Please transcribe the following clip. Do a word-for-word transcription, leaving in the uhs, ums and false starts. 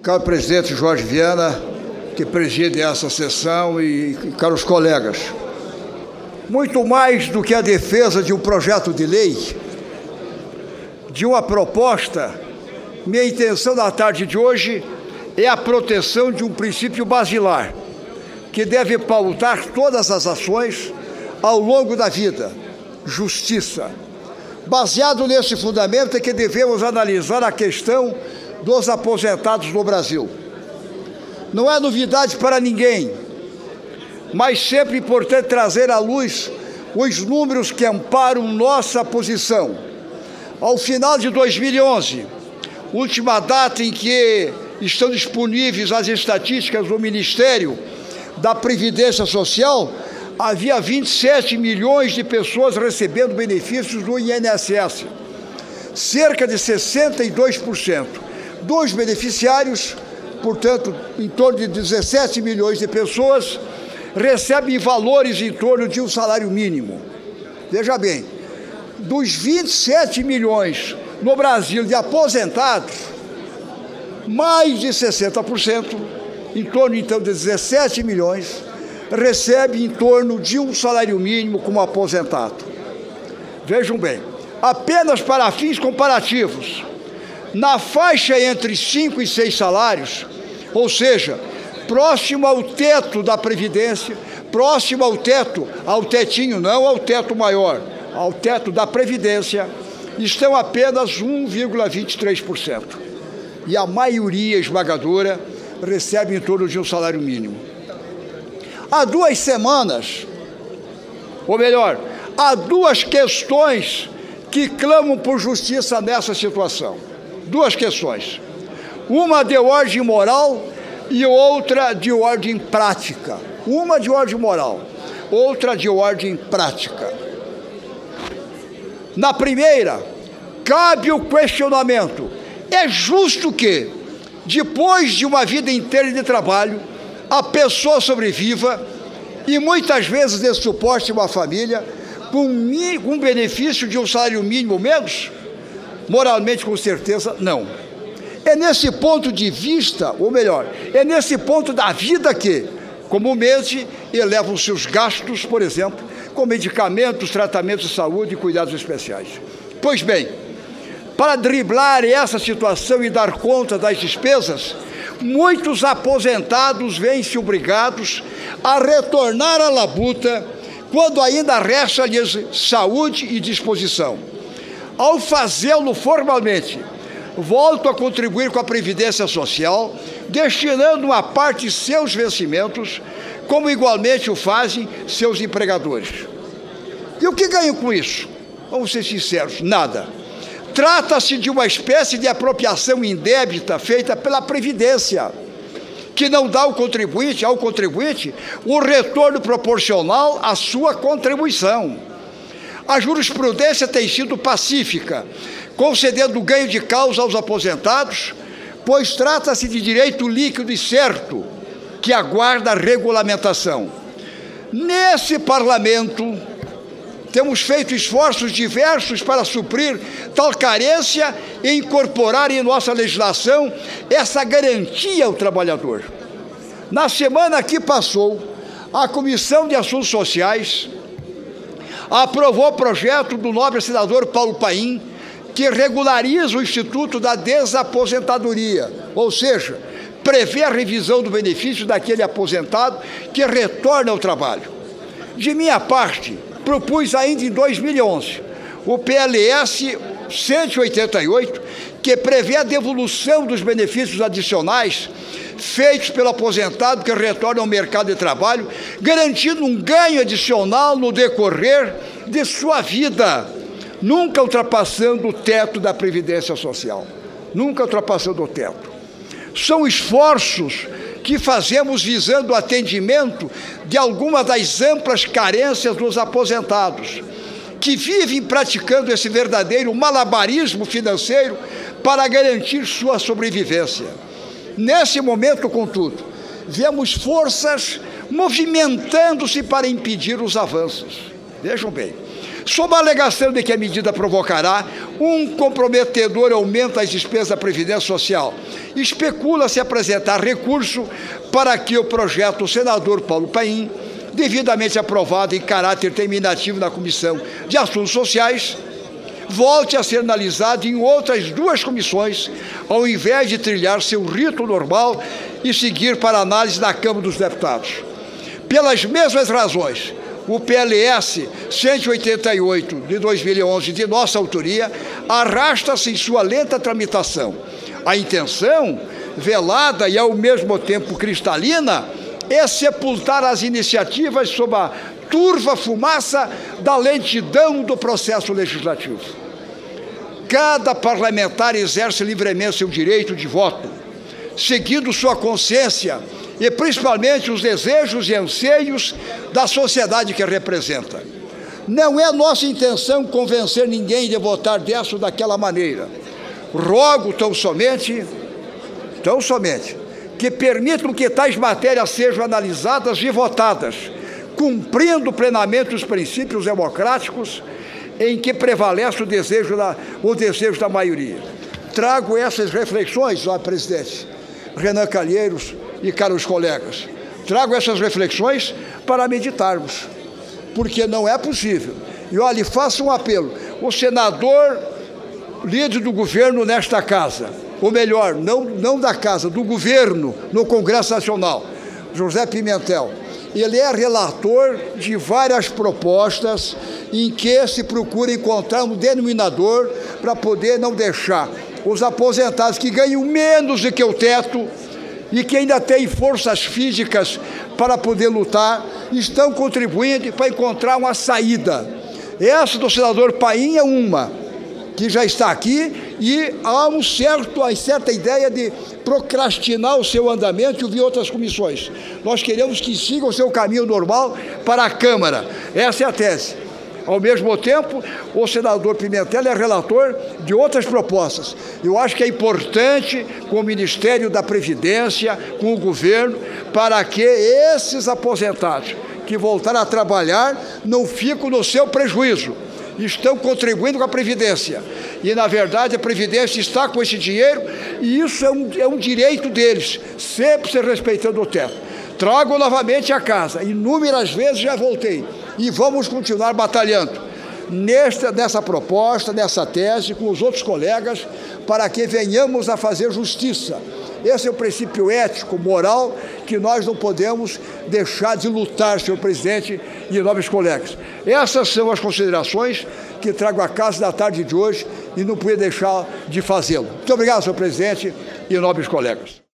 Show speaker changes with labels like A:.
A: caro presidente Jorge Viana, que preside essa sessão, e, e caros colegas. Muito mais do que a defesa de um projeto de lei, de uma proposta, minha intenção na tarde de hoje é a proteção de um princípio basilar, que deve pautar todas as ações ao longo da vida: justiça. Baseado nesse fundamento é que devemos analisar a questão dos aposentados no Brasil. Não é novidade para ninguém, mas sempre importante trazer à luz os números que amparam nossa posição. Ao final de dois mil e onze, última data em que estão disponíveis as estatísticas do Ministério da Previdência Social, havia vinte e sete milhões de pessoas recebendo benefícios do I N S S. Cerca de sessenta e dois por cento dos beneficiários, portanto, em torno de dezessete milhões de pessoas, recebem valores em torno de um salário mínimo. Veja bem, dos vinte e sete milhões no Brasil de aposentados, mais de sessenta por cento, em torno então de dezessete milhões, recebe em torno de um salário mínimo como aposentado. Vejam bem, apenas para fins comparativos, na faixa entre cinco e seis salários, ou seja, próximo ao teto da Previdência, próximo ao teto, ao tetinho, não ao teto maior, ao teto da Previdência, estão apenas um vírgula vinte e três por cento. E a maioria esmagadora recebe em torno de um salário mínimo. Há duas semanas, ou melhor, há duas questões que clamam por justiça nessa situação. Duas questões. Uma de ordem moral e outra de ordem prática. Uma de ordem moral, outra de ordem prática. Na primeira, cabe o questionamento: é justo que, depois de uma vida inteira de trabalho, a pessoa sobreviva e muitas vezes dê suporte a uma família com um benefício de um salário mínimo menos? Moralmente, com certeza, não. É nesse ponto de vista, ou melhor, é nesse ponto da vida que, comumente, elevam seus gastos, por exemplo, com medicamentos, tratamentos de saúde e cuidados especiais. Pois bem, para driblar essa situação e dar conta das despesas, muitos aposentados veem-se obrigados a retornar à labuta quando ainda resta-lhes saúde e disposição. Ao fazê-lo formalmente, voltam a contribuir com a Previdência Social, destinando uma parte de seus vencimentos, como igualmente o fazem seus empregadores. E o que ganham com isso? Vamos ser sinceros, nada. Trata-se de uma espécie de apropriação indébita feita pela Previdência, que não dá ao contribuinte, ao contribuinte o retorno proporcional à sua contribuição. A jurisprudência tem sido pacífica, concedendo ganho de causa aos aposentados, pois trata-se de direito líquido e certo, que aguarda regulamentação. Nesse Parlamento, temos feito esforços diversos para suprir tal carência e incorporar em nossa legislação essa garantia ao trabalhador. Na semana que passou, a Comissão de Assuntos Sociais aprovou o projeto do nobre senador Paulo Paim, que regulariza o Instituto da Desaposentadoria, ou seja, prevê a revisão do benefício daquele aposentado que retorna ao trabalho. De minha parte, propus ainda em dois mil e onze o P L S cento e oitenta e oito, que prevê a devolução dos benefícios adicionais feitos pelo aposentado que retorna ao mercado de trabalho, garantindo um ganho adicional no decorrer de sua vida, nunca ultrapassando o teto da Previdência Social, nunca ultrapassando o teto. São esforços que fazemos visando o atendimento de algumas das amplas carências dos aposentados, que vivem praticando esse verdadeiro malabarismo financeiro para garantir sua sobrevivência. Nesse momento, contudo, vemos forças movimentando-se para impedir os avanços. Vejam bem, sob a alegação de que a medida provocará um comprometedor aumento das despesas da Previdência Social. Especula-se apresentar recurso para que o projeto do senador Paulo Paim, devidamente aprovado em caráter terminativo na Comissão de Assuntos Sociais, volte a ser analisado em outras duas comissões, ao invés de trilhar seu rito normal e seguir para análise na Câmara dos Deputados. Pelas mesmas razões, o P L S cento e oitenta e oito de dois mil e onze, de nossa autoria, arrasta-se em sua lenta tramitação. A intenção, velada e ao mesmo tempo cristalina, é sepultar as iniciativas sob a turva fumaça da lentidão do processo legislativo. Cada parlamentar exerce livremente seu direito de voto, seguindo sua consciência e principalmente os desejos e anseios da sociedade que representa. Não é nossa intenção convencer ninguém de votar dessa ou daquela maneira. Rogo tão somente, tão somente, que permitam que tais matérias sejam analisadas e votadas, cumprindo plenamente os princípios democráticos em que prevalece o desejo da, o desejo da maioria. Trago essas reflexões, ó presidente, Renan Calheiros e caros colegas, trago essas reflexões para meditarmos, porque não é possível. E olha, faço um apelo, o senador líder do governo nesta casa, ou melhor, não, não da casa, do governo no Congresso Nacional, José Pimentel, ele é relator de várias propostas em que se procura encontrar um denominador para poder não deixar os aposentados que ganham menos do que o teto e que ainda têm forças físicas para poder lutar, estão contribuindo para encontrar uma saída. Essa do senador Paim é uma, que já está aqui, e há um certo, uma certa ideia de procrastinar o seu andamento e ouvir outras comissões. Nós queremos que siga o seu caminho normal para a Câmara. Essa é a tese. Ao mesmo tempo, o senador Pimentel é relator de outras propostas. Eu acho que é importante, com o Ministério da Previdência, com o governo, para que esses aposentados que voltaram a trabalhar não fiquem no seu prejuízo. Estão contribuindo com a Previdência. E, na verdade, a Previdência está com esse dinheiro e isso é um, é um direito deles, sempre se respeitando o teto. Trago novamente a casa, inúmeras vezes já voltei, e vamos continuar batalhando nesta, nessa proposta, nessa tese, com os outros colegas, para que venhamos a fazer justiça. Esse é o princípio ético, moral, que nós não podemos deixar de lutar, senhor presidente e nobres colegas. Essas são as considerações que trago à casa da tarde de hoje e não podia deixar de fazê-lo. Muito obrigado, senhor presidente e nobres colegas.